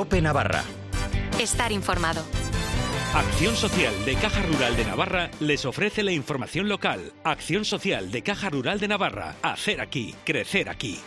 COPE Navarra. Estar informado. Acción Social de Caja Rural de Navarra les ofrece la información local. Acción Social de Caja Rural de Navarra. Hacer aquí, crecer aquí.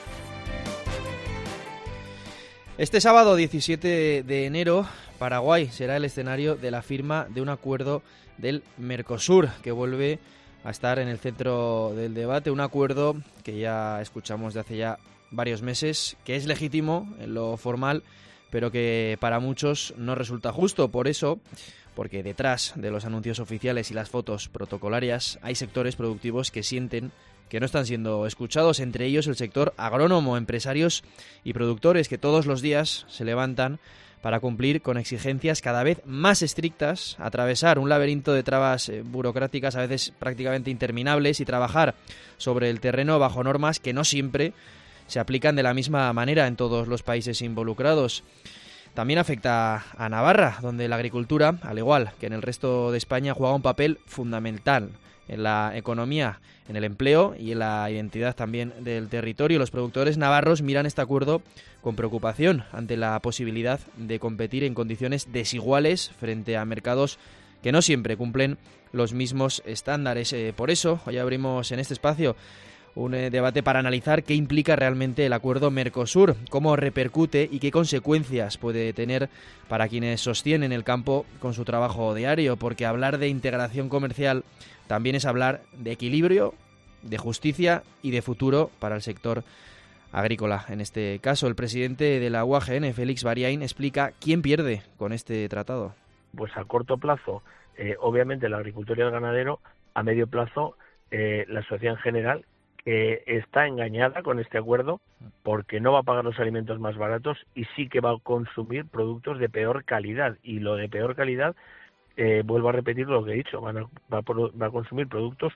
Este sábado 17 de enero, Paraguay será el escenario de la firma de un acuerdo del Mercosur, que vuelve a estar en el centro del debate. Un acuerdo que ya escuchamos de hace ya varios meses, que es legítimo en lo formal, pero que para muchos no resulta justo. Por eso, porque detrás de los anuncios oficiales y las fotos protocolarias hay sectores productivos que sienten que no están siendo escuchados, entre ellos el sector agrónomo, empresarios y productores que todos los días se levantan para cumplir con exigencias cada vez más estrictas, atravesar un laberinto de trabas burocráticas a veces prácticamente interminables y trabajar sobre el terreno bajo normas que no siempre se aplican de la misma manera en todos los países involucrados. También afecta a Navarra, donde la agricultura, al igual que en el resto de España, juega un papel fundamental en la economía, en el empleo y en la identidad también del territorio. Los productores navarros miran este acuerdo con preocupación ante la posibilidad de competir en condiciones desiguales frente a mercados que no siempre cumplen los mismos estándares. Por eso, hoy abrimos en este espacio un debate para analizar qué implica realmente el acuerdo Mercosur, cómo repercute y qué consecuencias puede tener para quienes sostienen el campo con su trabajo diario, porque hablar de integración comercial también es hablar de equilibrio, de justicia y de futuro para el sector agrícola. En este caso, el presidente de la UAGN, Félix Bariain, explica quién pierde con este tratado. Pues a corto plazo, obviamente el agricultor y el ganadero; a medio plazo, la sociedad en general, que está engañada con este acuerdo porque no va a pagar los alimentos más baratos y sí que va a consumir productos de peor calidad. Y lo de peor calidad, vuelvo a repetir lo que he dicho, va a consumir productos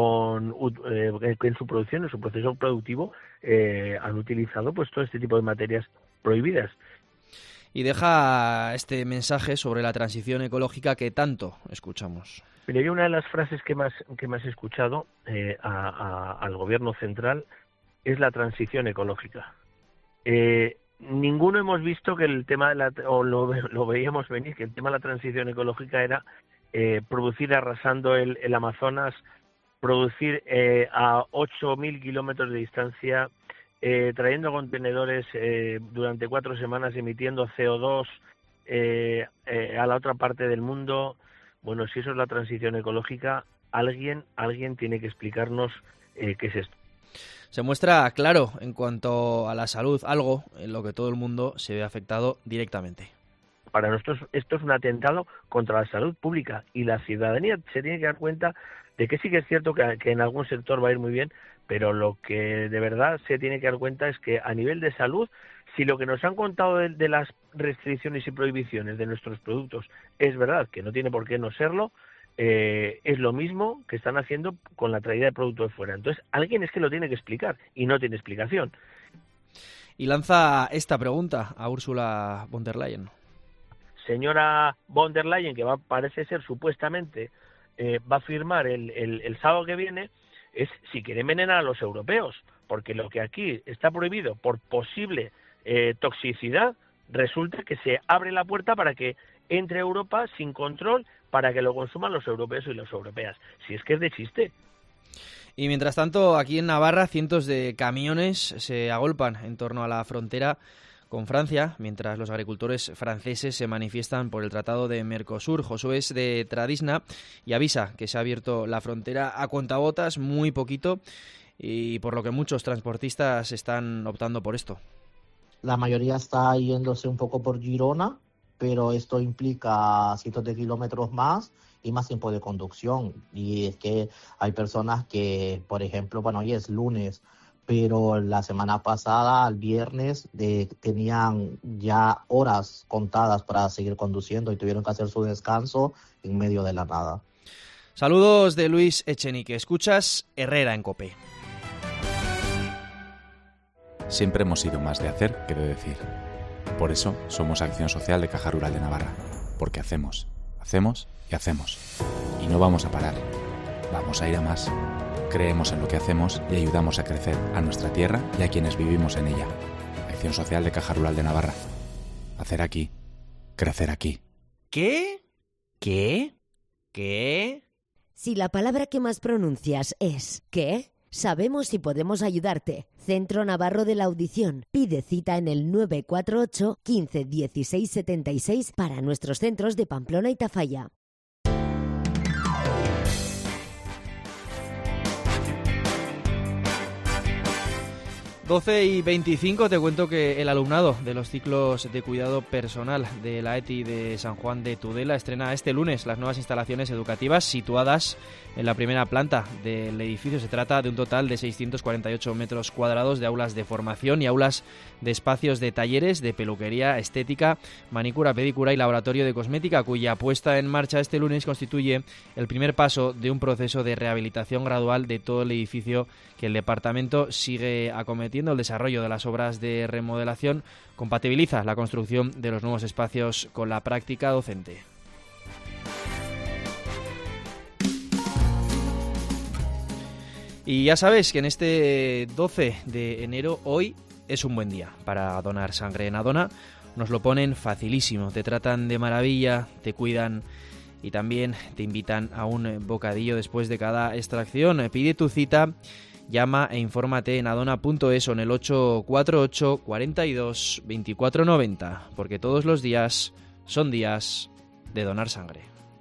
que en su producción, en su proceso productivo, han utilizado pues todo este tipo de materias prohibidas. Y deja este mensaje sobre la transición ecológica que tanto escuchamos. Mira, yo una de las frases que más he escuchado al gobierno central es la transición ecológica. Ninguno hemos visto que el tema lo veíamos venir, que el tema de la transición ecológica era producir arrasando el Amazonas, producir a 8.000 kilómetros de distancia, trayendo contenedores durante 4 semanas, emitiendo CO2 a la otra parte del mundo. Bueno, si eso es la transición ecológica, alguien tiene que explicarnos qué es esto. Se muestra claro en cuanto a la salud, algo en lo que todo el mundo se ve afectado directamente. Para nosotros esto es un atentado contra la salud pública y la ciudadanía se tiene que dar cuenta de que sí que es cierto que en algún sector va a ir muy bien, pero lo que de verdad se tiene que dar cuenta es que a nivel de salud, si lo que nos han contado de las restricciones y prohibiciones de nuestros productos es verdad, que no tiene por qué no serlo, es lo mismo que están haciendo con la traída de productos de fuera. Entonces, alguien es que lo tiene que explicar y no tiene explicación. Y lanza esta pregunta a Ursula von der Leyen. Señora von der Leyen, que parece ser supuestamente va a firmar el sábado que viene, es si quiere envenenar a los europeos, porque lo que aquí está prohibido por posible toxicidad, resulta que se abre la puerta para que entre Europa sin control, para que lo consuman los europeos y las europeas. Si es que es de chiste. Y mientras tanto, aquí en Navarra, cientos de camiones se agolpan en torno a la frontera con Francia, mientras los agricultores franceses se manifiestan por el Tratado de Mercosur. Josué es de Tradisna y avisa que se ha abierto la frontera a cuentagotas, muy poquito, y por lo que muchos transportistas están optando por esto. La mayoría está yéndose un poco por Girona, pero esto implica cientos de kilómetros más y más tiempo de conducción. Y es que hay personas que, por ejemplo, hoy es lunes, pero la semana pasada, el viernes, tenían ya horas contadas para seguir conduciendo y tuvieron que hacer su descanso en medio de la nada. Saludos de Luis Echenique. Escuchas Herrera en COPE. Siempre hemos sido más de hacer que de decir. Por eso somos Acción Social de Caja Rural de Navarra. Porque hacemos y hacemos. Y no vamos a parar. Vamos a ir a más. Creemos en lo que hacemos y ayudamos a crecer a nuestra tierra y a quienes vivimos en ella. Acción Social de Caja Rural de Navarra. hacer aquí, crecer aquí. ¿Qué? ¿Qué? ¿Qué? Si la palabra que más pronuncias es ¿qué? Sabemos si podemos ayudarte. Centro Navarro de la Audición. Pide cita en el 948 15 16 76 para nuestros centros de Pamplona y Tafalla. Doce y 25, te cuento que el alumnado de los ciclos de cuidado personal de la ETI de San Juan de Tudela estrena este lunes las nuevas instalaciones educativas situadas en la primera planta del edificio. Se trata de un total de 648 metros cuadrados de aulas de formación y aulas de espacios de talleres de peluquería, estética, manicura, pedicura y laboratorio de cosmética, cuya puesta en marcha este lunes constituye el primer paso de un proceso de rehabilitación gradual de todo el edificio que el departamento sigue acometiendo. El desarrollo de las obras de remodelación compatibiliza la construcción de los nuevos espacios con la práctica docente. Y ya sabes que en este 12 de enero, hoy es un buen día para donar sangre. En Adona nos lo ponen facilísimo, te tratan de maravilla, te cuidan y también te invitan a un bocadillo después de cada extracción. Pide tu cita. Llama e infórmate en adona.es o en el 848 42 24 90, porque todos los días son días de donar sangre.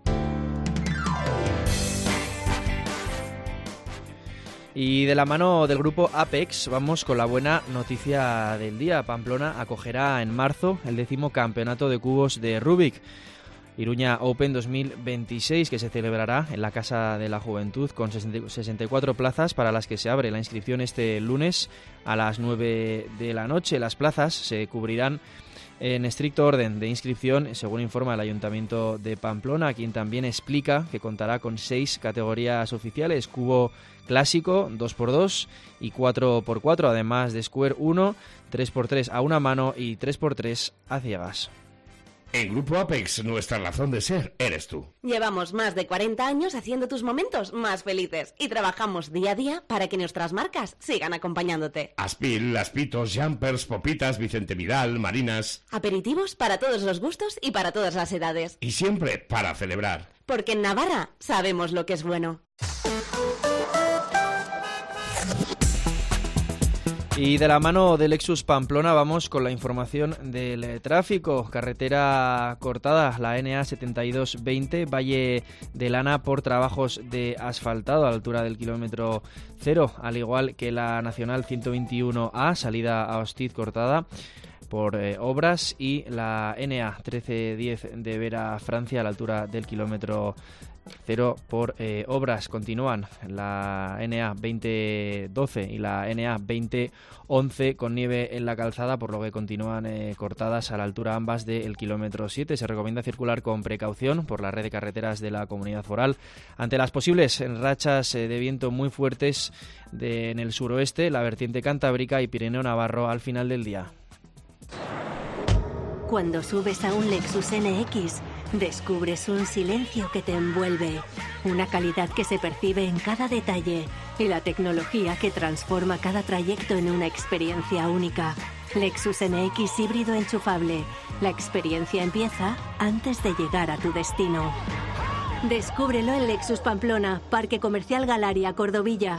Y de la mano del grupo Apex vamos con la buena noticia del día. Pamplona acogerá en marzo el 10º campeonato de cubos de Rubik. Iruña Open 2026, que se celebrará en la Casa de la Juventud con 64 plazas para las que se abre la inscripción este lunes a las 9 de la noche. Las plazas se cubrirán en estricto orden de inscripción, según informa el Ayuntamiento de Pamplona, quien también explica que contará con 6 categorías oficiales: cubo clásico, 2x2 y 4x4, además de Square 1, 3x3 a una mano y 3x3 a ciegas. En Grupo Apex, nuestra razón de ser eres tú. Llevamos más de 40 años haciendo tus momentos más felices y trabajamos día a día para que nuestras marcas sigan acompañándote. Aspil, Aspitos, Jumpers, Popitas, Vicente Vidal, Marinas. Aperitivos para todos los gustos y para todas las edades. Y siempre para celebrar. Porque en Navarra sabemos lo que es bueno. Y de la mano de Lexus Pamplona vamos con la información del tráfico. Carretera cortada, la NA 7220, Valle de Lana, por trabajos de asfaltado a la altura del kilómetro 0, al igual que la Nacional 121A, salida a Hostiz, cortada por obras, y la NA 1310 de Vera, Francia, a la altura del kilómetro 0 por obras. Continúan la NA 2012 y la NA 2011 con nieve en la calzada, por lo que continúan cortadas a la altura ambas del kilómetro 7. Se recomienda circular con precaución por la red de carreteras de la Comunidad Foral ante las posibles rachas de viento muy fuertes en el suroeste, la vertiente cantábrica y Pirineo Navarro al final del día. Cuando subes a un Lexus NX, descubres un silencio que te envuelve, una calidad que se percibe en cada detalle y la tecnología que transforma cada trayecto en una experiencia única. Lexus NX híbrido enchufable. La experiencia empieza antes de llegar a tu destino. Descúbrelo en Lexus Pamplona, Parque Comercial Galaria, Cordovilla.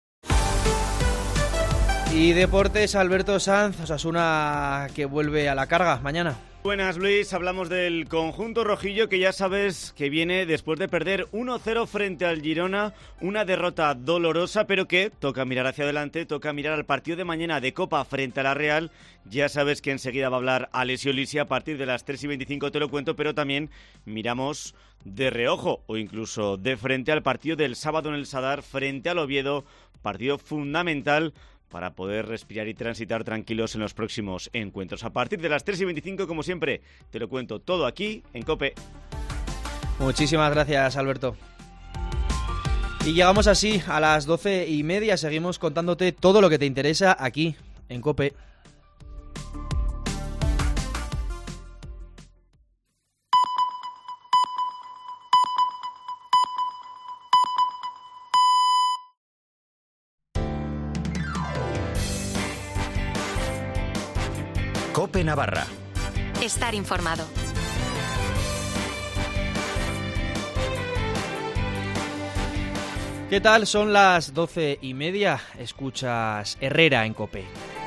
Y deportes, Alberto Sanz, Osasuna que vuelve a la carga mañana. Buenas, Luis. Hablamos del conjunto rojillo, que ya sabes que viene después de perder 1-0 frente al Girona, una derrota dolorosa, pero que toca mirar hacia adelante, toca mirar al partido de mañana de Copa frente a la Real. Ya sabes que enseguida va a hablar Alessio Lisi a partir de las 3:25, te lo cuento, pero también miramos de reojo o incluso de frente al partido del sábado en el Sadar frente al Oviedo, partido fundamental para poder respirar y transitar tranquilos en los próximos encuentros. A partir de las 3:25, como siempre, te lo cuento todo aquí en COPE. Muchísimas gracias, Alberto. Y llegamos así a las 12:30. Seguimos contándote todo lo que te interesa aquí en COPE. COPE Navarra. Estar informado. ¿Qué tal? Son las 12:30. Escuchas Herrera en COPE.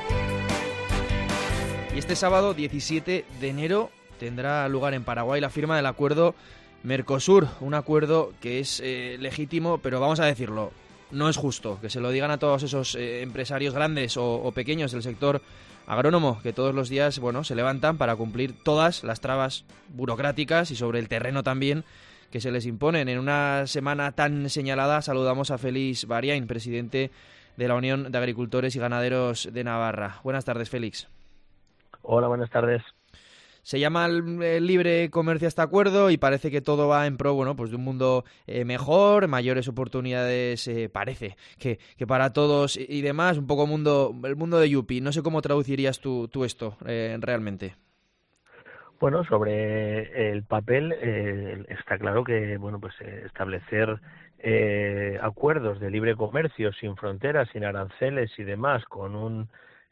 Y este sábado 17 de enero tendrá lugar en Paraguay la firma del acuerdo Mercosur, un acuerdo que es legítimo, pero vamos a decirlo, no es justo que se lo digan a todos esos empresarios grandes o pequeños del sector agrónomo que todos los días, se levantan para cumplir todas las trabas burocráticas y sobre el terreno también que se les imponen. En una semana tan señalada saludamos a Félix Bariain, presidente de la Unión de Agricultores y Ganaderos de Navarra. Buenas tardes, Félix. Hola, buenas tardes. Se llama el libre comercio a este acuerdo y parece que todo va en pro, de un mundo mejor, mayores oportunidades, parece que para todos y demás, un poco el mundo de Yupi. No sé cómo traducirías tú esto realmente. Bueno, sobre el papel está claro que establecer acuerdos de libre comercio sin fronteras, sin aranceles y demás, con un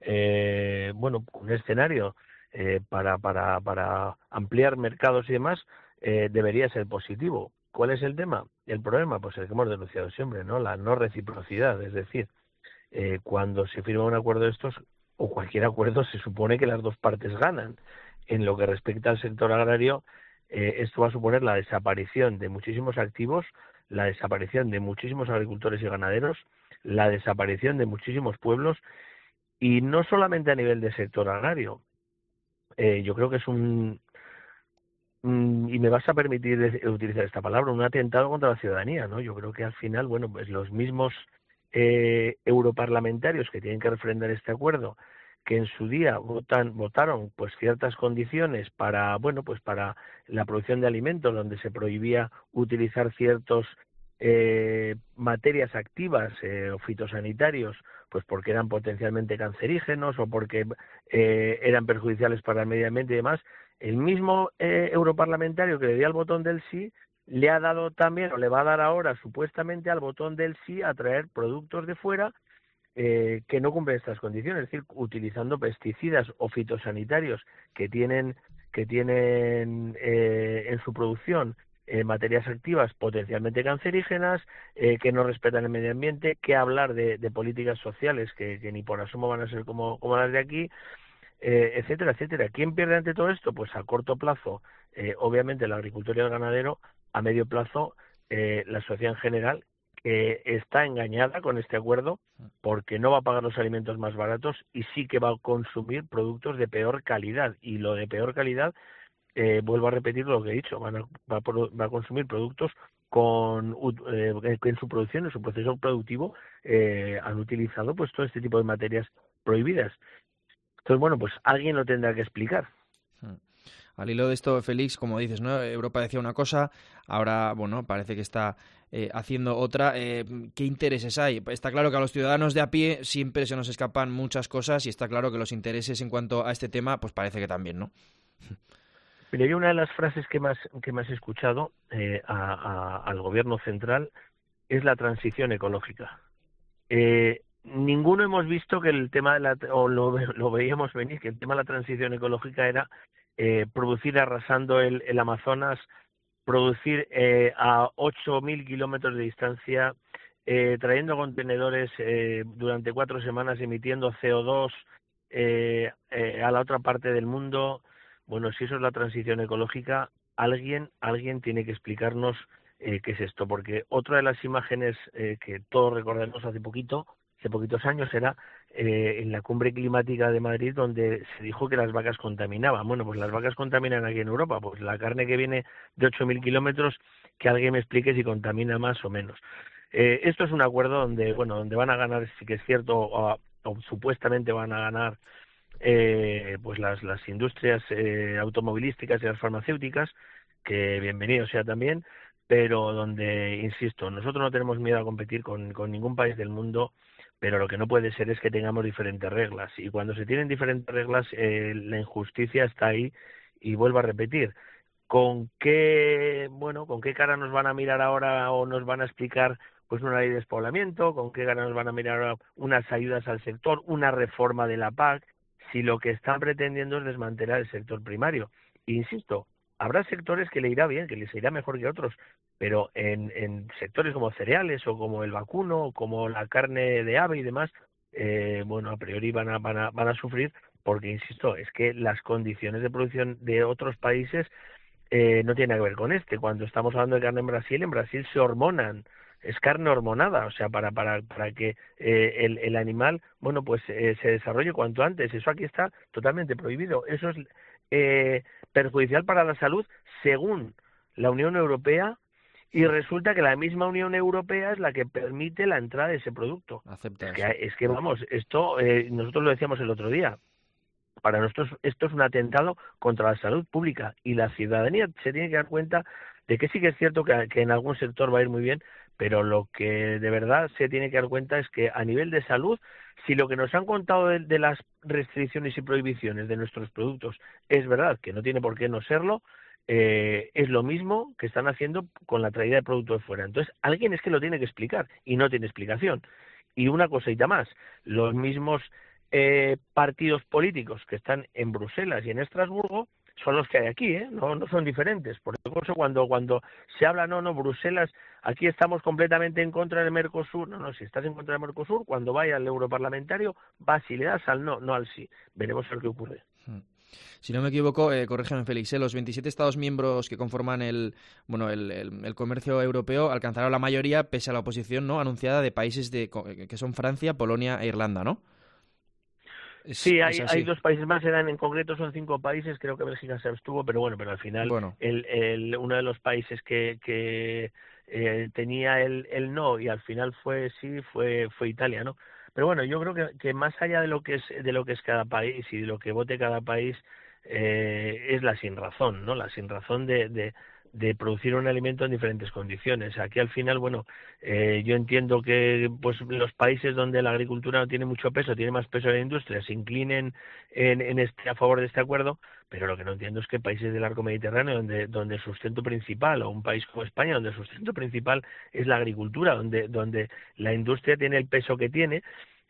escenario para ampliar mercados y demás, debería ser positivo. ¿Cuál es el tema? El problema, pues el que hemos denunciado siempre, ¿no? La no reciprocidad, es decir, cuando se firma un acuerdo de estos o cualquier acuerdo, se supone que las dos partes ganan. En lo que respecta al sector agrario, esto va a suponer la desaparición de muchísimos activos, la desaparición de muchísimos agricultores y ganaderos, la desaparición de muchísimos pueblos, y no solamente a nivel de sector agrario. Yo creo que es y me vas a permitir utilizar esta palabra, un atentado contra la ciudadanía, ¿no? Yo creo que al final, los mismos europarlamentarios que tienen que refrendar este acuerdo, que en su día votaron ciertas condiciones para la producción de alimentos, donde se prohibía utilizar ciertos materias activas o fitosanitarios, pues porque eran potencialmente cancerígenos o porque eran perjudiciales para el medio ambiente y demás. El mismo europarlamentario que le dio al botón del sí le ha dado también, o le va a dar ahora supuestamente al botón del sí, a traer productos de fuera que no cumplen estas condiciones, es decir, utilizando pesticidas o fitosanitarios que tienen en su producción materias activas potencialmente cancerígenas, que no respetan el medio ambiente, que hablar de políticas sociales que ni por asomo van a ser como las de aquí, etcétera, etcétera. ¿Quién pierde ante todo esto? Pues a corto plazo, obviamente el agricultor y el ganadero; a medio plazo, la sociedad en general, que está engañada con este acuerdo porque no va a pagar los alimentos más baratos y sí que va a consumir productos de peor calidad. Y lo de peor calidad, vuelvo a repetir lo que he dicho, va a consumir productos que en su producción, en su proceso productivo, han utilizado todo este tipo de materias prohibidas. Entonces, alguien lo tendrá que explicar. Al hilo de esto, Félix, como dices, ¿no? Europa decía una cosa, ahora, parece que está haciendo otra. ¿Qué intereses hay? Está claro que a los ciudadanos de a pie siempre se nos escapan muchas cosas y está claro que los intereses en cuanto a este tema, pues parece que también, ¿no? Mira, yo una de las frases que más he escuchado al gobierno central es la transición ecológica. Ninguno hemos visto que el tema lo veíamos venir, que el tema de la transición ecológica era producir arrasando el Amazonas, producir a 8.000 kilómetros de distancia, trayendo contenedores durante 4 semanas, emitiendo CO2 a la otra parte del mundo. Bueno, si eso es la transición ecológica, alguien tiene que explicarnos qué es esto, porque otra de las imágenes que todos recordamos hace poquitos años era en la cumbre climática de Madrid, donde se dijo que las vacas contaminaban. Bueno, pues las vacas contaminan aquí en Europa, pues la carne que viene de 8.000 kilómetros, que alguien me explique si contamina más o menos. Esto es un acuerdo donde van a ganar, sí que es cierto, o supuestamente van a ganar las industrias automovilísticas y las farmacéuticas, que bienvenido sea también, pero donde, insisto, nosotros no tenemos miedo a competir con ningún país del mundo, pero lo que no puede ser es que tengamos diferentes reglas, y cuando se tienen diferentes reglas, la injusticia está ahí. Y vuelvo a repetir, ¿con qué cara nos van a mirar ahora o nos van a explicar una ley de despoblamiento? ¿Con qué cara nos van a mirar ahora unas ayudas al sector, una reforma de la PAC? si lo que están pretendiendo es desmantelar el sector primario. Insisto, habrá sectores que le irá bien, que les irá mejor que otros, pero en sectores como cereales o como el vacuno o como la carne de ave y demás, bueno, a priori van a sufrir, porque, insisto, es que las condiciones de producción de otros países no tienen que ver con este. Cuando estamos hablando de carne en Brasil se hormonan, es carne hormonada, o sea, para que el animal, bueno, pues se desarrolle cuanto antes. Eso aquí está totalmente prohibido. Eso es perjudicial para la salud según la Unión Europea, y resulta que la misma Unión Europea es la que permite la entrada de ese producto. Es que vamos, esto nosotros lo decíamos el otro día. Para nosotros esto es un atentado contra la salud pública, y la ciudadanía se tiene que dar cuenta de que sí que es cierto que en algún sector va a ir muy bien, pero lo que de verdad se tiene que dar cuenta es que a nivel de salud, si lo que nos han contado de las restricciones y prohibiciones de nuestros productos es verdad, que no tiene por qué no serlo, es lo mismo que están haciendo con la traída de productos de fuera. Entonces, alguien es que lo tiene que explicar, y no tiene explicación. Y una cosita más, los mismos partidos políticos que están en Bruselas y en Estrasburgo son los que hay aquí, no son diferentes. Por eso cuando se habla, no, Bruselas, aquí estamos completamente en contra del Mercosur, no, si estás en contra del Mercosur, cuando vaya al europarlamentario, vas y le das al no al sí. Veremos a ver qué ocurre. Si no me equivoco, corrígeme, Félix, los 27 Estados miembros que conforman el comercio europeo alcanzaron la mayoría pese a la oposición no anunciada de países que son Francia, Polonia e Irlanda, ¿no? Sí, hay dos países más, en concreto son 5 países, creo que Bélgica se abstuvo, pero al final uno de los países que tenía el no y al final fue Italia, ¿no? Pero bueno, yo creo que más allá de lo que es cada país y de lo que vote cada país, es la sinrazón, ¿no? La sinrazón de producir un alimento en diferentes condiciones. Aquí al final, yo entiendo que pues los países donde la agricultura no tiene mucho peso, tiene más peso en la industria, se inclinen a favor de este acuerdo, pero lo que no entiendo es que países del arco mediterráneo, donde el sustento principal, o un país como España, donde el sustento principal es la agricultura, donde la industria tiene el peso que tiene,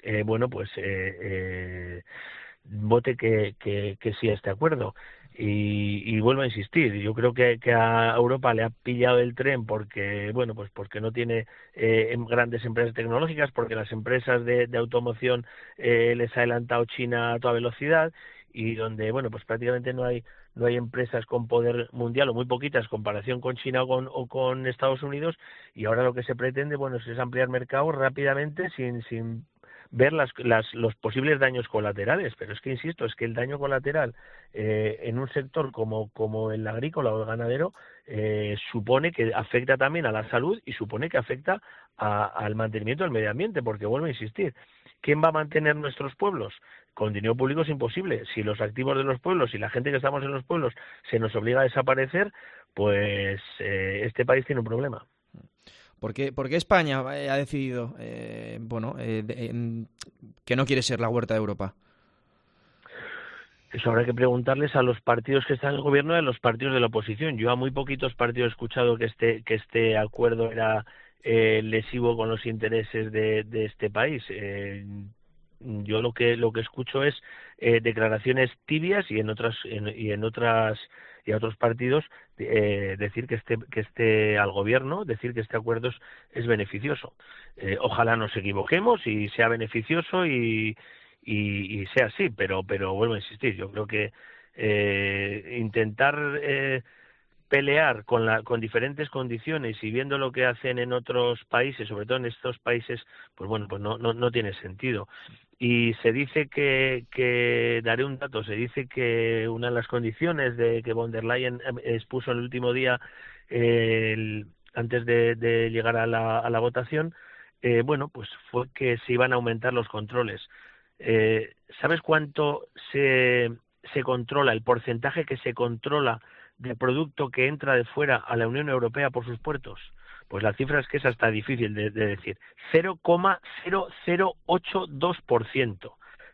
vote que sí a este acuerdo. Y vuelvo a insistir, yo creo que a Europa le ha pillado el tren porque no tiene grandes empresas tecnológicas, porque las empresas de automoción les ha adelantado China a toda velocidad, y donde prácticamente no hay empresas con poder mundial, o muy poquitas, comparación con China o con Estados Unidos, y ahora lo que se pretende es ampliar mercados rápidamente sin ver los posibles daños colaterales. Pero es que, insisto, es que el daño colateral en un sector como el agrícola o el ganadero supone que afecta también a la salud, y supone que afecta al mantenimiento del medio ambiente, porque vuelvo a insistir, ¿quién va a mantener nuestros pueblos? Con dinero público es imposible. Si los activos de los pueblos y la gente que estamos en los pueblos se nos obliga a desaparecer, pues este país tiene un problema. ¿Por qué España ha decidido que no quiere ser la huerta de Europa? Eso habrá que preguntarles a los partidos que están en el gobierno y a los partidos de la oposición. Yo a muy poquitos partidos he escuchado que este acuerdo era lesivo con los intereses de este país. Yo lo que escucho es declaraciones tibias, y a otros partidos decir que al gobierno decir que este acuerdo es beneficioso. Ojalá nos equivoquemos y sea beneficioso y sea así, pero vuelvo a insistir, yo creo que intentar pelear con diferentes condiciones y viendo lo que hacen en otros países, sobre todo en estos países, pues no tiene sentido. Y se dice que daré un dato, se dice que una de las condiciones de que von der Leyen expuso el último día, antes de llegar a la votación, fue que se iban a aumentar los controles. ¿Sabes cuánto se controla, el porcentaje que se controla de producto que entra de fuera a la Unión Europea por sus puertos? Pues la cifra es que es hasta difícil de decir. 0,0082%.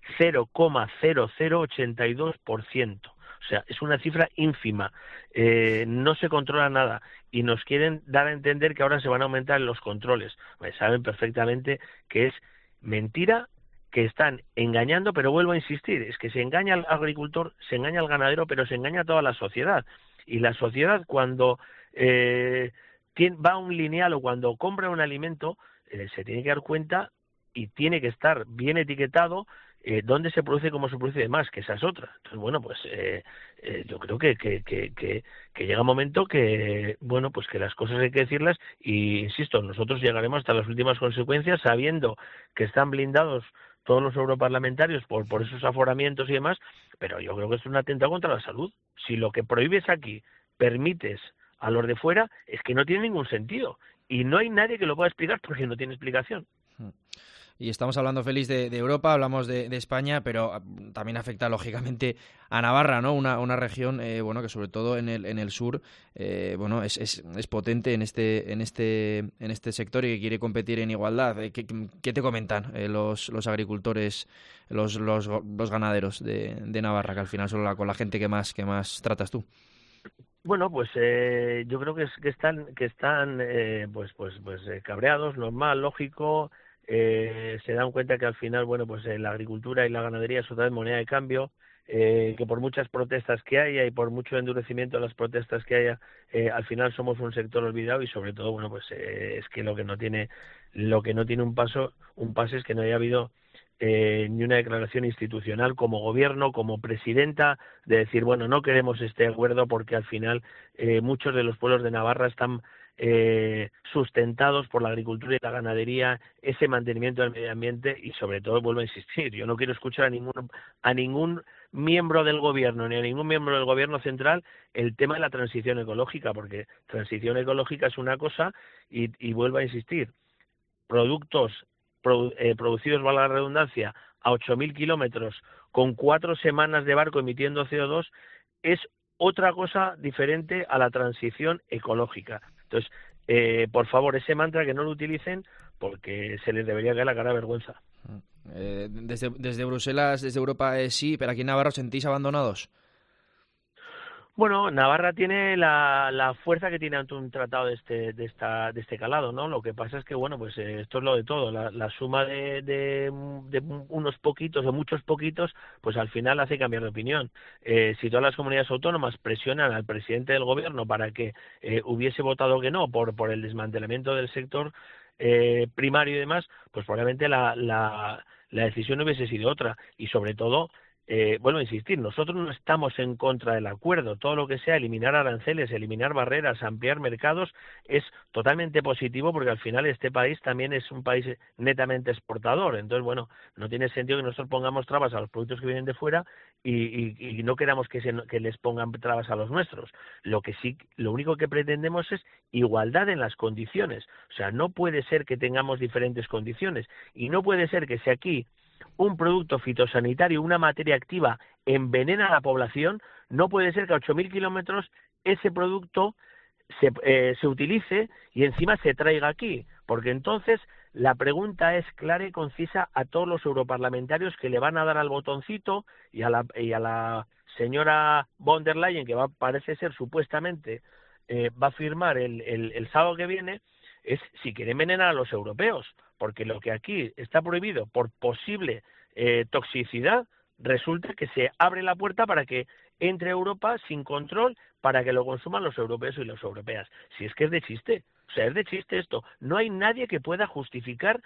0,0082%. O sea, es una cifra ínfima. No se controla nada. Y nos quieren dar a entender que ahora se van a aumentar los controles. Saben perfectamente que es mentira, que están engañando, pero vuelvo a insistir, es que se engaña al agricultor, se engaña al ganadero, pero se engaña a toda la sociedad. Y la sociedad cuando va a un lineal o cuando compra un alimento, se tiene que dar cuenta y tiene que estar bien etiquetado dónde se produce, cómo se produce y demás, que esa es otra. Entonces, bueno, pues yo creo que llega un momento que, bueno, pues que las cosas hay que decirlas y, insisto, nosotros llegaremos hasta las últimas consecuencias sabiendo que están blindados todos los europarlamentarios por esos aforamientos y demás, pero yo creo que es un atentado contra la salud. Si lo que prohíbes aquí permites a los de fuera, es que no tiene ningún sentido. Y no hay nadie que lo pueda explicar porque no tiene explicación. Y estamos hablando, Félix, de Europa, hablamos de España, pero también afecta lógicamente a Navarra, ¿no? Una región, bueno, que sobre todo en el sur, bueno, es potente en este sector y que quiere competir en igualdad. ¿Qué te comentan los agricultores, los ganaderos de Navarra, que al final son con la gente que más tratas tú? Bueno, pues yo creo que están cabreados, normal, lógico. Se dan cuenta que al final, bueno, pues la agricultura y la ganadería es otra vez moneda de cambio, que por muchas protestas que haya y por mucho endurecimiento de las protestas que haya, al final somos un sector olvidado y sobre todo, bueno, pues es que lo que no tiene un pase es que no haya habido ni una declaración institucional como gobierno, como presidenta, de decir, bueno, no queremos este acuerdo porque al final muchos de los pueblos de Navarra están sustentados por la agricultura y la ganadería, ese mantenimiento del medio ambiente y sobre todo, vuelvo a insistir, yo no quiero escuchar a ningún miembro del gobierno ni a ningún miembro del gobierno central el tema de la transición ecológica, porque transición ecológica es una cosa y vuelvo a insistir, productos producidos, valga la redundancia, a 8.000 kilómetros con 4 semanas de barco emitiendo CO2 es otra cosa diferente a la transición ecológica. Entonces, por favor, ese mantra que no lo utilicen porque se les debería caer la cara de vergüenza. Desde Bruselas, desde Europa, sí, pero aquí en Navarra os sentís abandonados. Bueno, Navarra tiene la fuerza que tiene ante un tratado de este calado, ¿no? Lo que pasa es que, bueno, pues esto es lo de todo. La suma de unos poquitos, de muchos poquitos, pues al final hace cambiar de opinión. Si todas las comunidades autónomas presionan al presidente del gobierno para que hubiese votado que no por el desmantelamiento del sector primario y demás, pues probablemente la decisión hubiese sido otra. Y sobre todo, vuelvo a insistir, nosotros no estamos en contra del acuerdo. Todo lo que sea eliminar aranceles, eliminar barreras, ampliar mercados es totalmente positivo porque al final este país también es un país netamente exportador. Entonces, bueno, no tiene sentido que nosotros pongamos trabas a los productos que vienen de fuera y no queramos que les pongan trabas a los nuestros. Lo único que pretendemos es igualdad en las condiciones. O sea, no puede ser que tengamos diferentes condiciones y no puede ser que si aquí un producto fitosanitario, una materia activa, envenena a la población, no puede ser que a 8.000 kilómetros ese producto se utilice y encima se traiga aquí, porque entonces la pregunta es clara y concisa a todos los europarlamentarios que le van a dar al botoncito y a la señora von der Leyen, que parece ser supuestamente va a firmar el sábado que viene, es si quiere envenenar a los europeos, porque lo que aquí está prohibido por posible toxicidad, resulta que se abre la puerta para que entre Europa sin control para que lo consuman los europeos y las europeas. Si es que es de chiste, o sea, es de chiste esto. No hay nadie que pueda justificar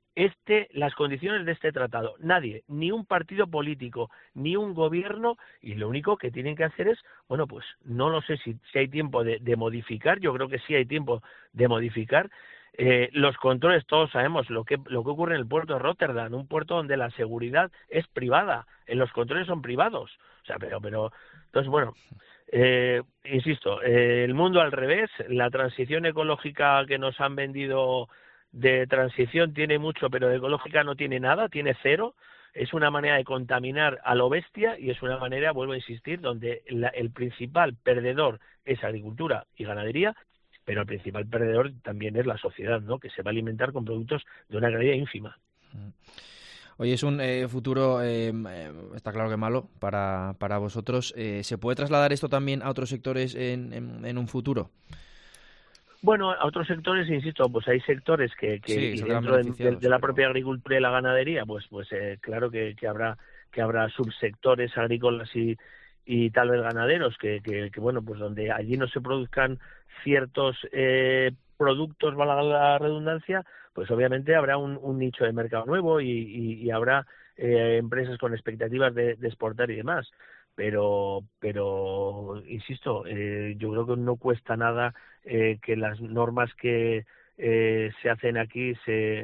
las condiciones de este tratado. Nadie, ni un partido político, ni un gobierno, y lo único que tienen que hacer es, bueno, pues no lo sé si hay tiempo de modificar, yo creo que sí hay tiempo de modificar. Los controles, todos sabemos lo que ocurre en el puerto de Rotterdam, un puerto donde la seguridad es privada, los controles son privados, o sea, pero entonces, bueno, insisto, el mundo al revés, la transición ecológica que nos han vendido de transición tiene mucho, pero de ecológica no tiene nada, tiene cero. Es una manera de contaminar a lo bestia y es una manera, vuelvo a insistir, donde el principal perdedor es agricultura y ganadería, pero el principal perdedor también es la sociedad, ¿no? Que se va a alimentar con productos de una calidad ínfima. Oye, es un futuro, está claro que malo para vosotros. ¿Se puede trasladar esto también a otros sectores en un futuro? Bueno, a otros sectores, insisto, pues hay sectores que Sí, y saldrán dentro beneficiados, de la propia agricultura y la ganadería, pues claro que habrá subsectores agrícolas y tal vez ganaderos que bueno, pues donde allí no se produzcan ciertos productos, valga la redundancia, pues obviamente habrá un nicho de mercado nuevo y habrá empresas con expectativas de exportar y demás. Pero insisto, yo creo que no cuesta nada que las normas que se hacen aquí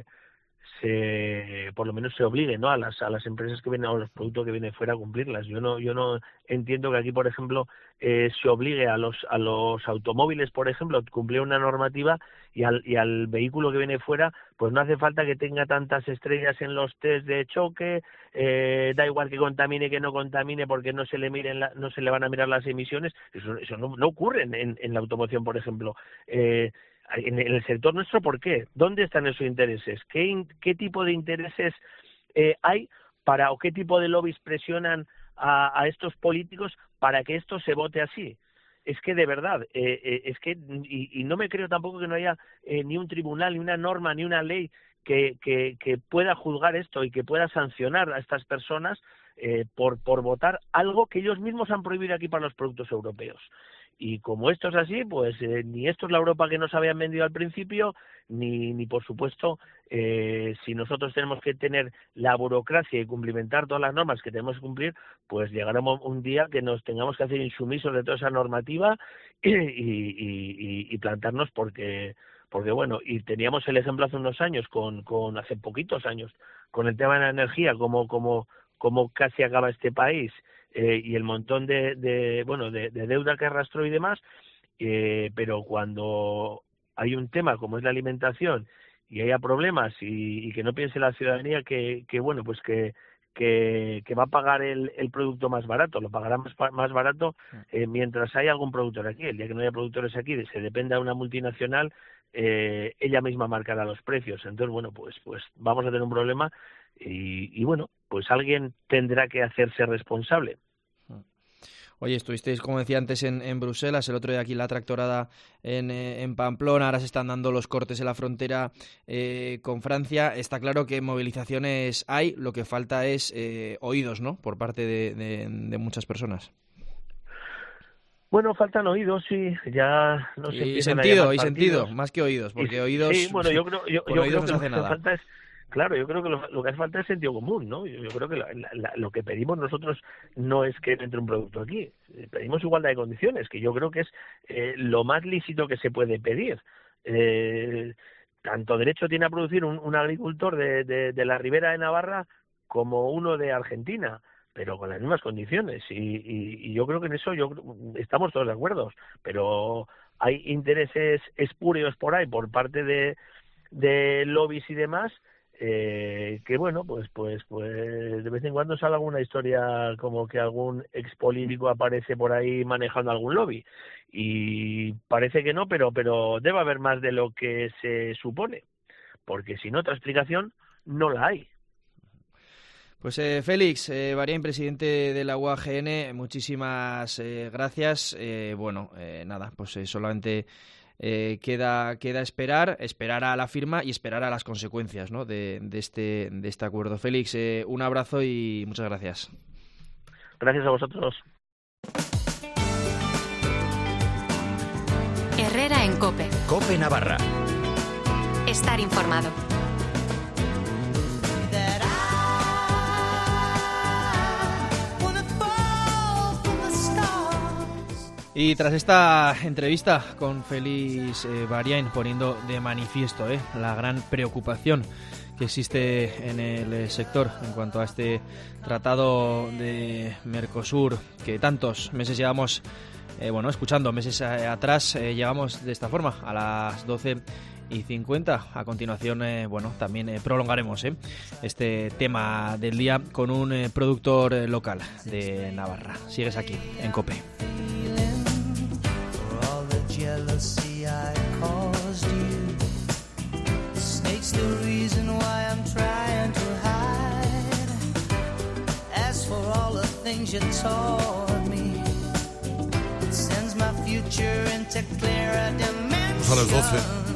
por lo menos se obliguen, ¿no?, a las empresas que vienen, o los productos que vienen fuera, a cumplirlas. Yo no entiendo que aquí, por ejemplo, se obligue a los automóviles, por ejemplo, a cumplir una normativa y al vehículo que viene fuera, pues no hace falta que tenga tantas estrellas en los test de choque, da igual que contamine, que no contamine, porque no se le van a mirar las emisiones. Eso no ocurre en la automoción, por ejemplo. En el sector nuestro, ¿por qué? ¿Dónde están esos intereses? ¿Qué tipo de intereses hay o qué tipo de lobbies presionan a estos políticos para que esto se vote así? Es que de verdad, y no me creo tampoco que no haya ni un tribunal, ni una norma, ni una ley que pueda juzgar esto y que pueda sancionar a estas personas por votar algo que ellos mismos han prohibido aquí para los productos europeos. Y como esto es así, pues ni esto es la Europa que nos habían vendido al principio, ni por supuesto, si nosotros tenemos que tener la burocracia y cumplimentar todas las normas que tenemos que cumplir, pues llegará un día que nos tengamos que hacer insumisos de toda esa normativa y plantarnos porque bueno, y teníamos el ejemplo hace unos años, hace poquitos años, con el tema de la energía, como casi acaba este país, y el montón de deuda que arrastró y demás, pero cuando hay un tema como es la alimentación y haya problemas y que no piense la ciudadanía que bueno, pues que va a pagar el producto más barato, lo pagará más barato mientras haya algún productor aquí. El día que no haya productores aquí, se dependa de una multinacional, ella misma marcará los precios. Entonces, bueno, pues vamos a tener un problema y bueno, pues alguien tendrá que hacerse responsable. Oye, estuvisteis, como decía antes, en Bruselas, el otro día aquí la tractorada en Pamplona, ahora se están dando los cortes en la frontera con Francia. Está claro que movilizaciones hay, lo que falta es oídos, ¿no?, por parte de muchas personas. Bueno, faltan oídos, sí, ya no sé. Y sentido, más que oídos, porque oídos... Sí, bueno, yo creo que no se hace nada. Falta es... Claro, yo creo que lo que hace falta es sentido común, ¿no? Yo creo que lo que pedimos nosotros no es que entre un producto aquí. Pedimos igualdad de condiciones, que yo creo que es lo más lícito que se puede pedir. Tanto derecho tiene a producir un agricultor de la Ribera de Navarra como uno de Argentina, pero con las mismas condiciones. Y yo creo que en eso estamos todos de acuerdo. Pero hay intereses espurios por ahí, por parte de lobbies y demás, que bueno, pues de vez en cuando sale alguna historia como que algún expolítico aparece por ahí manejando algún lobby, y parece que no, pero debe haber más de lo que se supone, porque si no, otra explicación no la hay. Pues Félix Bariain, presidente de la UAGN, muchísimas gracias. Nada, pues solamente queda esperar a la firma y esperar a las consecuencias, ¿no?, de este acuerdo. Félix, un abrazo y muchas gracias. Gracias a vosotros. Herrera en COPE. COPE Navarra. Estar informado. Y tras esta entrevista con Félix Bariain, poniendo de manifiesto la gran preocupación que existe en el sector en cuanto a este tratado de Mercosur, que tantos meses llevamos escuchando meses atrás, llegamos de esta forma a las 12:50. A continuación, también prolongaremos este tema del día con un productor local de Navarra. Sigues aquí, en COPE. Jealousy I caused you. The snake's the reason why I'm trying to hide. As for all the things you taught me, it sends my future into clearer dimensions. a las 12.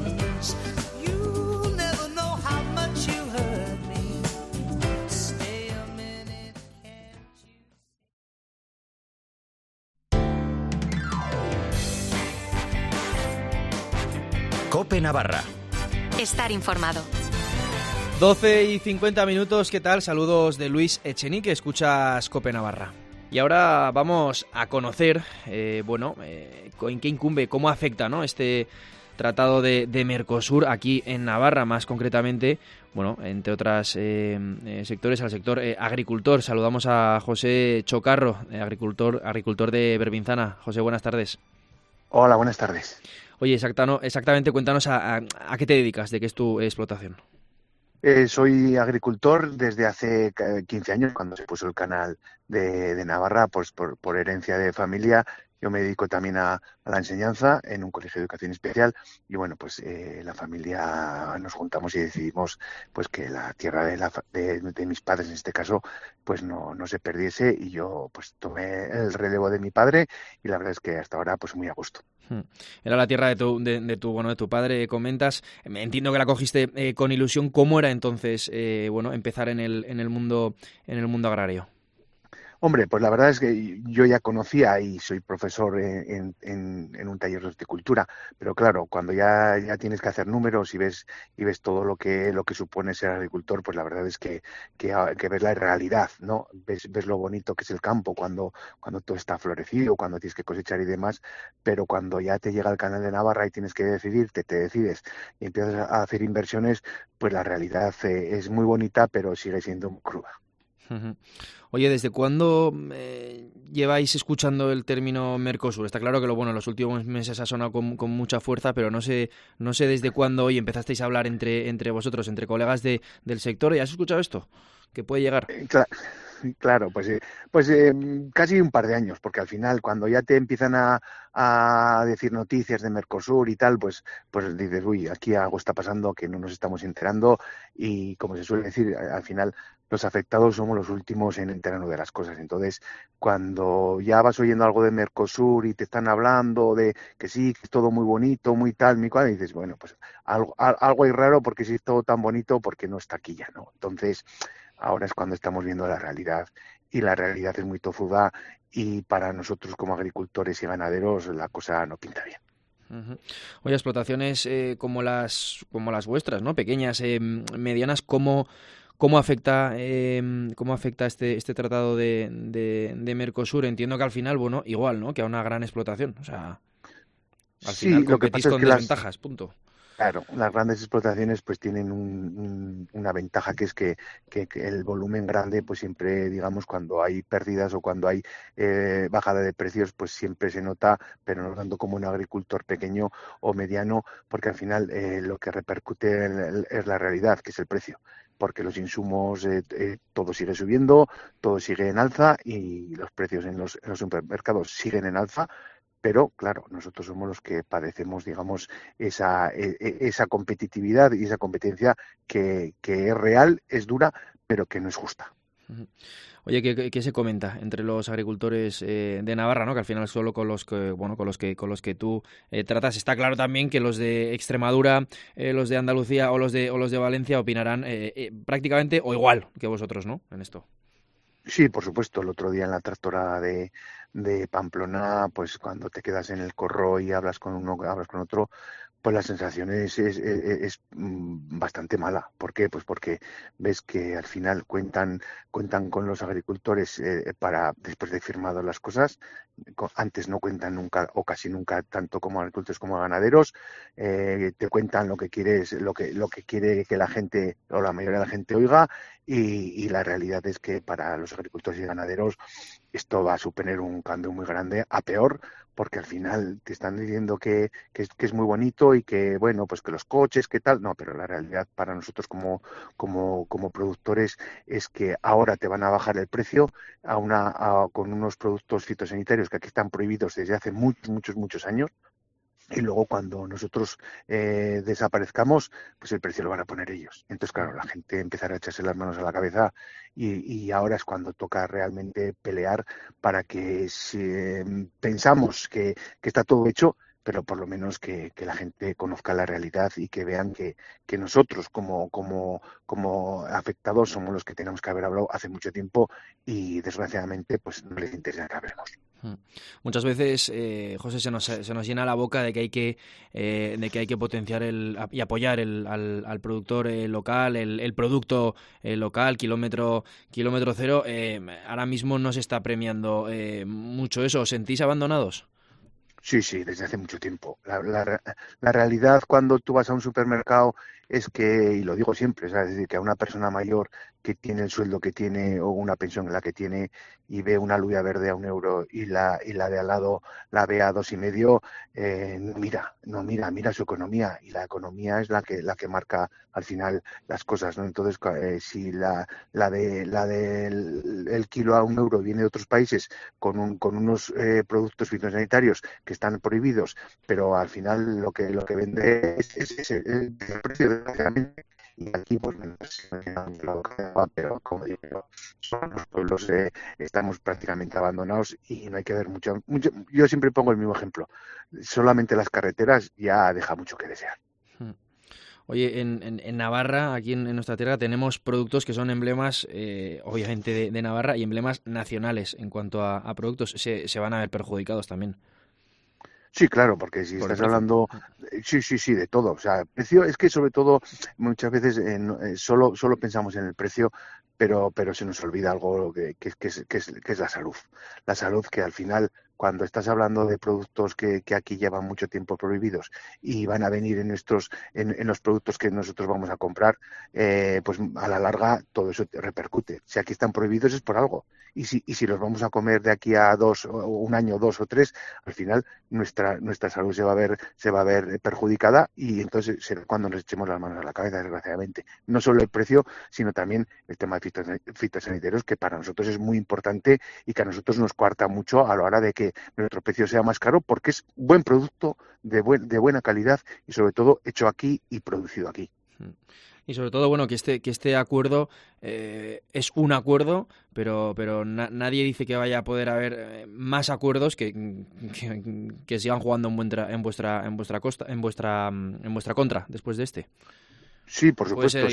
COPE Navarra. Estar informado. 12 y 50 minutos, ¿qué tal? Saludos de Luis Echenique, escuchas COPE Navarra. Y ahora vamos a conocer, en qué incumbe, cómo afecta, ¿no?, este tratado de Mercosur aquí en Navarra, más concretamente, entre otros sectores, al sector agricultor. Saludamos a José Chocarro, agricultor de Berbinzana. José, buenas tardes. Hola, buenas tardes. Oye, exactamente, cuéntanos a qué te dedicas, de qué es tu explotación. Soy agricultor desde hace 15 años, cuando se puso el canal de Navarra, pues por herencia de familia. Yo me dedico también a la enseñanza en un colegio de educación especial y la familia nos juntamos y decidimos pues que la tierra de mis padres, en este caso, pues no se perdiese, y yo pues tomé el relevo de mi padre y la verdad es que hasta ahora pues muy a gusto. Era la tierra de tu padre, comentas. Entiendo que la cogiste con ilusión. ¿Cómo era entonces empezar en el mundo agrario? Hombre, pues la verdad es que yo ya conocía y soy profesor en un taller de horticultura, pero claro, cuando ya tienes que hacer números y ves todo lo que supone ser agricultor, pues la verdad es que ves la realidad, ¿no? Ves lo bonito que es el campo cuando todo está florecido, cuando tienes que cosechar y demás, pero cuando ya te llega el canal de Navarra y tienes que decidirte, te decides y empiezas a hacer inversiones, pues la realidad es muy bonita, pero sigue siendo muy cruda. Oye, ¿desde cuándo lleváis escuchando el término Mercosur? Está claro que en los últimos meses ha sonado con mucha fuerza, pero no sé desde cuándo hoy empezasteis a hablar entre vosotros, entre colegas del sector. ¿Y has escuchado esto? ¿Qué puede llegar? Claro, pues casi un par de años, porque al final cuando ya te empiezan a decir noticias de Mercosur y tal, pues dices, uy, aquí algo está pasando que no nos estamos enterando, y como se suele decir, al final los afectados somos los últimos en enterarnos de las cosas. Entonces, cuando ya vas oyendo algo de Mercosur y te están hablando de que sí, que es todo muy bonito, muy tal, muy cual, y dices, bueno, pues algo hay raro, porque si es todo tan bonito, porque no está aquí ya, ¿no? Entonces, ahora es cuando estamos viendo la realidad, y la realidad es muy tozuda, y para nosotros como agricultores y ganaderos la cosa no pinta bien. Uh-huh. Oye, explotaciones como las vuestras, ¿no?, pequeñas, medianas, ¿cómo afecta este tratado de Mercosur? Entiendo que al final, igual, ¿no?, que a una gran explotación. O sea, al final competís con desventajas, punto. Claro, las grandes explotaciones pues tienen una ventaja, que es que el volumen grande, pues siempre, digamos, cuando hay pérdidas o cuando hay bajada de precios, pues siempre se nota, pero no tanto como un agricultor pequeño o mediano, porque al final lo que repercute es la realidad, que es el precio, porque los insumos, todo sigue subiendo, todo sigue en alza, y los precios en los supermercados siguen en alza. Pero, claro, nosotros somos los que padecemos, digamos, esa competitividad y esa competencia que es real, es dura, pero que no es justa. Oye, ¿qué se comenta entre los agricultores de Navarra, ¿no?, que al final solo con los que tú tratas? Está claro también que los de Extremadura, los de Andalucía o los de Valencia opinarán prácticamente o igual que vosotros, ¿no?, en esto. Sí, por supuesto. El otro día en la tractorada de Pamplona, pues cuando te quedas en el corro y hablas con uno, hablas con otro, pues la sensación es bastante mala. ¿Por qué? Pues porque ves que al final cuentan con los agricultores para, después de firmado las cosas, antes no cuentan nunca o casi nunca, tanto como agricultores como ganaderos. Te cuentan lo que quieres, lo que quiere que la gente o la mayoría de la gente oiga, y la realidad es que para los agricultores y ganaderos esto va a suponer un cambio muy grande a peor, porque al final te están diciendo que es muy bonito y que, bueno, pues que los coches, que tal, no, pero la realidad para nosotros como productores es que ahora te van a bajar el precio con unos productos fitosanitarios que aquí están prohibidos desde hace muchos años. Y luego cuando nosotros desaparezcamos, pues el precio lo van a poner ellos. Entonces, claro, la gente empezará a echarse las manos a la cabeza, y ahora es cuando toca realmente pelear para que, si pensamos que está todo hecho, pero por lo menos que la gente conozca la realidad y que vean que nosotros como afectados somos los que tenemos que haber hablado hace mucho tiempo y desgraciadamente pues no les interesa que hablemos. Muchas veces, José, se nos llena la boca de que hay que potenciar y apoyar al productor local, el producto local, kilómetro cero. Ahora mismo no se está premiando mucho eso. ¿Os sentís abandonados? Sí, desde hace mucho tiempo. La realidad cuando tú vas a un supermercado es que, y lo digo siempre, ¿sabes? Es decir, que a una persona mayor que tiene el sueldo que tiene o una pensión la que tiene y ve una aluya verde a €1 y la de al lado la ve a 2,5, no mira su economía, y la economía es la que marca al final las cosas, ¿no? Entonces, si la del kilo a €1 viene de otros países con unos productos fitosanitarios que están prohibidos, pero al final lo que vende es el precio, desgraciadamente. Y aquí, pues, pero como digo, los pueblos estamos prácticamente abandonados y no hay que ver mucho. Yo siempre pongo el mismo ejemplo. Solamente las carreteras ya deja mucho que desear. Oye, en Navarra, aquí en nuestra tierra, tenemos productos que son emblemas, obviamente, de Navarra y emblemas nacionales en cuanto a productos. Se van a ver perjudicados también. Sí, claro, porque si estás hablando, sí, de todo. O sea, el precio es que sobre todo muchas veces solo pensamos en el precio, pero se nos olvida algo que es la salud. La salud, que al final, cuando estás hablando de productos que aquí llevan mucho tiempo prohibidos y van a venir en los productos que nosotros vamos a comprar, pues a la larga todo eso te repercute. Si aquí están prohibidos es por algo. Y si los vamos a comer de aquí a 1 año, 2 o 3, al final nuestra salud se va a ver perjudicada, y entonces será cuando nos echemos las manos a la cabeza, desgraciadamente. No solo el precio, sino también el tema de fitosanitarios, que para nosotros es muy importante y que a nosotros nos coarta mucho a la hora de que nuestro precio sea más caro, porque es buen producto de buena calidad y sobre todo hecho aquí y producido aquí. Y sobre todo, bueno, que este acuerdo es un acuerdo, pero nadie dice que vaya a poder haber más acuerdos que sigan jugando en vuestra contra después de este. Sí, por supuesto.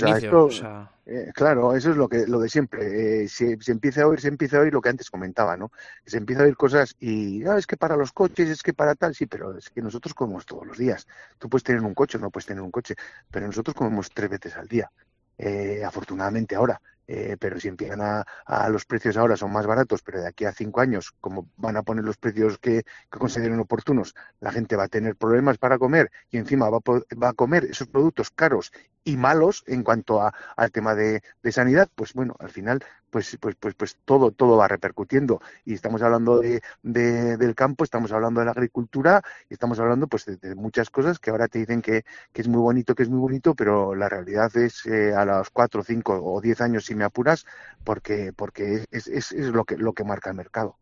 Claro, eso es lo de siempre. Se empieza a oír lo que antes comentaba, ¿no? Se empieza a oír cosas y es que para los coches, es que para tal, sí, pero es que nosotros comemos todos los días. Tú puedes tener un coche o no puedes tener un coche, pero nosotros comemos 3 veces al día. Afortunadamente ahora. Pero si empiezan a los precios ahora son más baratos, pero de aquí a 5 años, como van a poner los precios que consideren oportunos, la gente va a tener problemas para comer y encima va a comer esos productos caros y malos en cuanto al tema de sanidad, pues bueno, al final pues todo va repercutiendo, y estamos hablando del campo, estamos hablando de la agricultura y estamos hablando pues de muchas cosas que ahora te dicen que es muy bonito, pero la realidad es a los 4, 5 o 10 años, si me apuras, porque es lo que marca el mercado.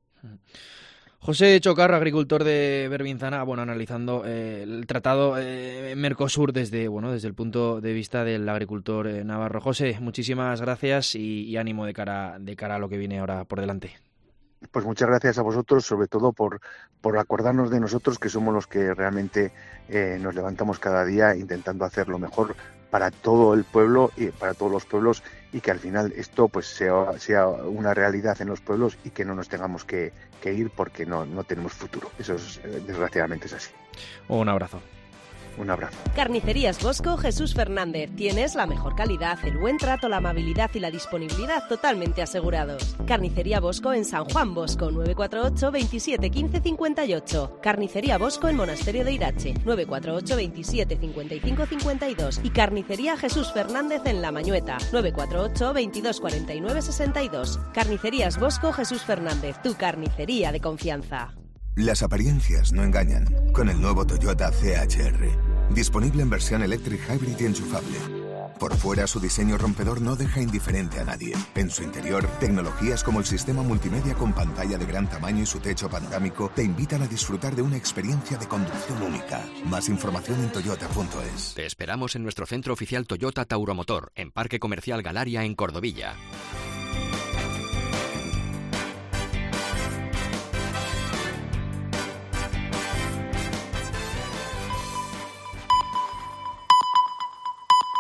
José Chocarro, agricultor de Berbinzana, analizando el tratado Mercosur desde el punto de vista del agricultor navarro. José, muchísimas gracias y ánimo de cara a lo que viene ahora por delante. Pues muchas gracias a vosotros, sobre todo por acordarnos de nosotros, que somos los que realmente nos levantamos cada día intentando hacer lo mejor para todo el pueblo y para todos los pueblos, y que al final esto pues sea una realidad en los pueblos y que no nos tengamos que ir porque no tenemos futuro. Eso desgraciadamente es así. Un abrazo. Un abrazo. Carnicerías Bosco Jesús Fernández. Tienes la mejor calidad, el buen trato, la amabilidad y la disponibilidad totalmente asegurados. Carnicería Bosco en San Juan Bosco, 948 27 15 58. Carnicería Bosco en Monasterio de Irache, 948 27 55 52. Y Carnicería Jesús Fernández en La Mañueta, 948 22 49 62. Carnicerías Bosco Jesús Fernández, tu carnicería de confianza. Las apariencias no engañan. Con el nuevo Toyota CHR. Disponible en versión Electric Hybrid y enchufable. Por fuera, su diseño rompedor no deja indiferente a nadie. En su interior, tecnologías como el sistema multimedia con pantalla de gran tamaño y su techo panorámico te invitan a disfrutar de una experiencia de conducción única. Más información en toyota.es. Te esperamos en nuestro centro oficial Toyota Tauromotor, en Parque Comercial Galaria, en Cordovilla.